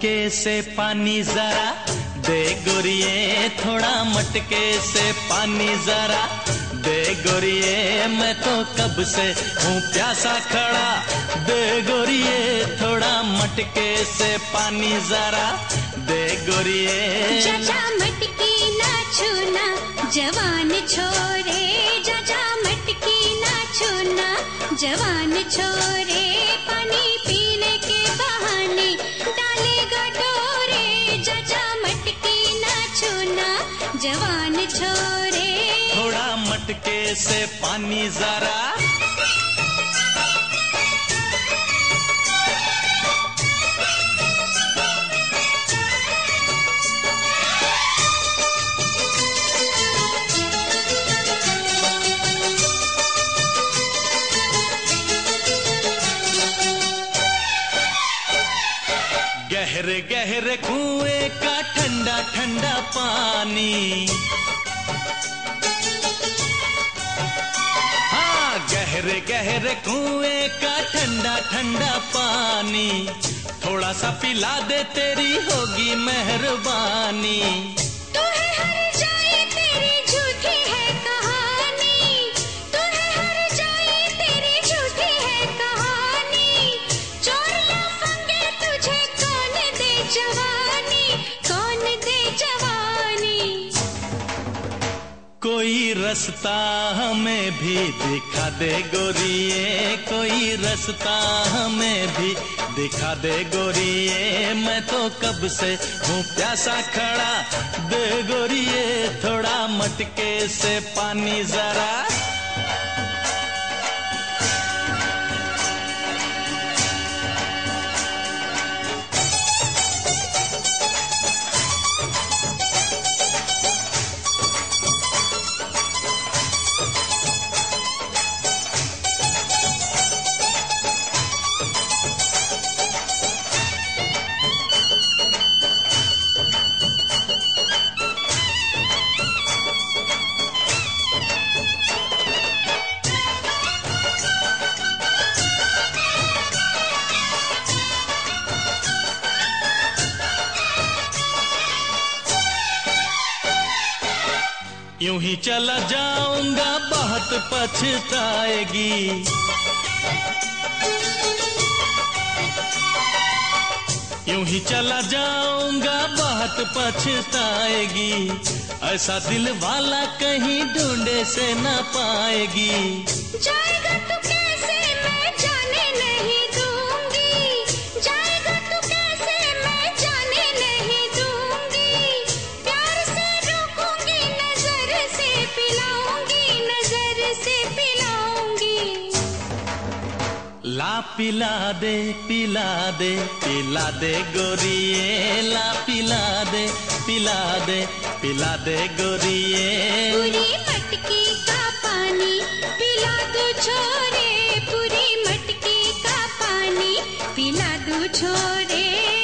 मटके से पानी जरा दे गोरिये, थोड़ा मटके से पानी जरा दे गोरिये, मैं तो कब से हूँ प्यासा खड़ा। दे गोरिये थोड़ा मटके से पानी जरा दे गोरिये। चाचा मटकी ना छूना जवान छोरे, चाचा मटकी ना छूना जवान छोरे, पानी पीने के बहाने डालेगा डोरे। चाचा मटकी ना छूना जवान छोरे, थोड़ा मटके से पानी जरा। गहरे गहरे कुएं का ठंडा ठंडा पानी, हाँ गहरे गहरे कुएं का ठंडा ठंडा पानी, थोड़ा सा पिला दे तेरी होगी मेहरबानी। तू है हर जाए तेरी झूठी है कहानी, तू है हर जाए तेरी झूठी है कहानी, चोर लफंगे तुझे कौन दे जवानी, कौन दे जवानी। कोई रास्ता हमें भी दिखा दे गोरिये, कोई रास्ता हमें भी दिखा दे गोरिये, मैं तो कब से हूँ प्यासा खड़ा। दे गोरिये थोड़ा मटके से पानी जरा। यूं ही चला जाऊंगा बहुत पछताएगी, यूं ही चला जाऊंगा बहुत पछताएगी, ऐसा दिल वाला कहीं ढूंढे से न पाएगी। जाएगा तू कैसे मैं जाने नहीं दूंगी, जाएगा तू कैसे मैं जाने नहीं दूंगी, प्यार से रोकूंगी नजर से पिलाऊंगी, नजर से पिलाऊंगी। ला पिला दे पिला दे पिला दे गोरिये, ला पिला दे पिला दे पिला दे गोरिये। पूरी मटकी का पानी पिला दो छोरे, पूरी मटकी का पानी पिला दो छोरे।